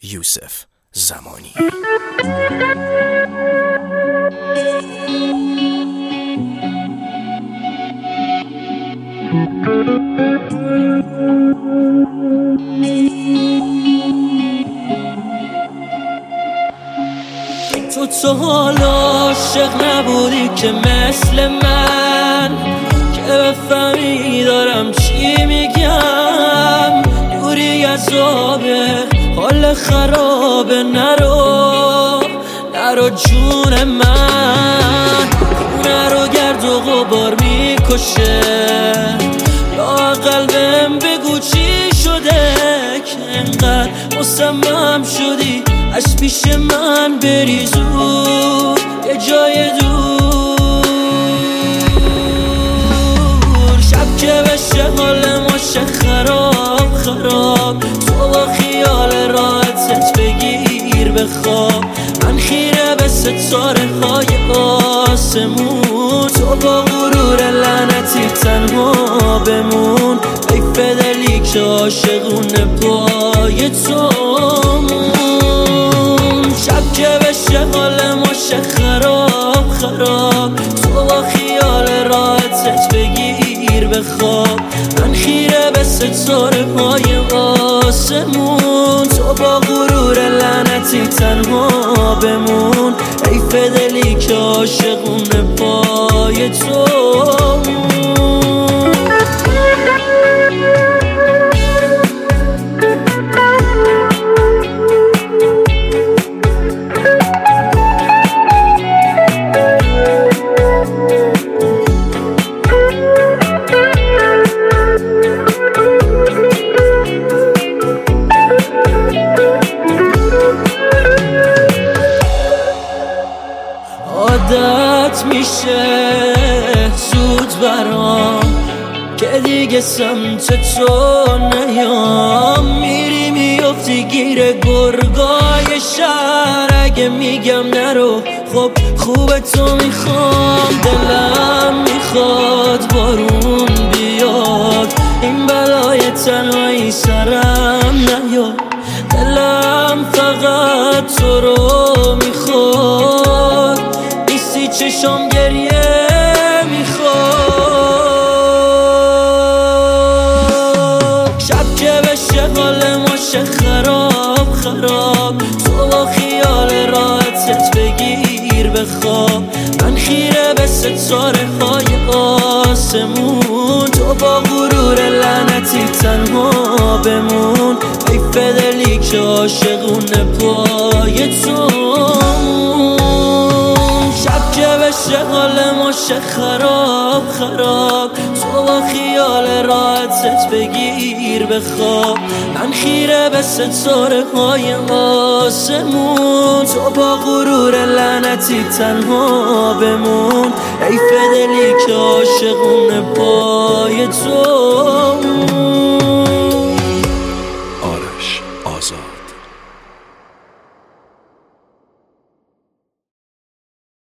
یوسف زمانی. تو حالا عاشق نبودی که مثل من، که بفهمی دارم چی میگم. دوری از آبه، حال خرابه، نرو جون من. خونه رو گرد و غبار میکشه، یا قلبم بگو چی شده که انقدر مصمم شدی از پیش من بری زود یه جای دور. شب که بشه حال ما شه خراب، تو با خیال راحتت بگیر بخواب. من خیره به ستاره های آسمون، تو با غرور لعنتی تنها بمون. حیف دلی که عاشقونه پای تو. شب که بشه حال ما شه خراب، تو با خیال راحتت بگیر بخواب. من خیره به ستاره های آسمون، تو با غرور لعنتی تنها بمون. حیف دلی که عاشقونه پای تو. عادت میشه زود برام که دیگه سمت تو نیام. میری میافتی گیر گرگای شهر، اگه میگم نرو خب خوب تو میخوام. دلم میخواد بارون بیاد، این بلای تنهایی سرم نیاد. دلم فقط تو رو میخواد، نیستی چشم گریه میخواد. شب که بشه حال ما شه خراب، تو با خیال راحتت بگیر بخواب. من خیره به ستاره های آسمون، تو با غرور لعنتی تنها بمون. حیف دلی که عاشقونه پای تو. شب که بشه حال ما شه خراب، تو با خیال راحتت بگیر بخواب. من خیره به ستاره های آسمون، تو با غرور لعنتی تنها بمون. حیف دلی که عاشقونه پای تو.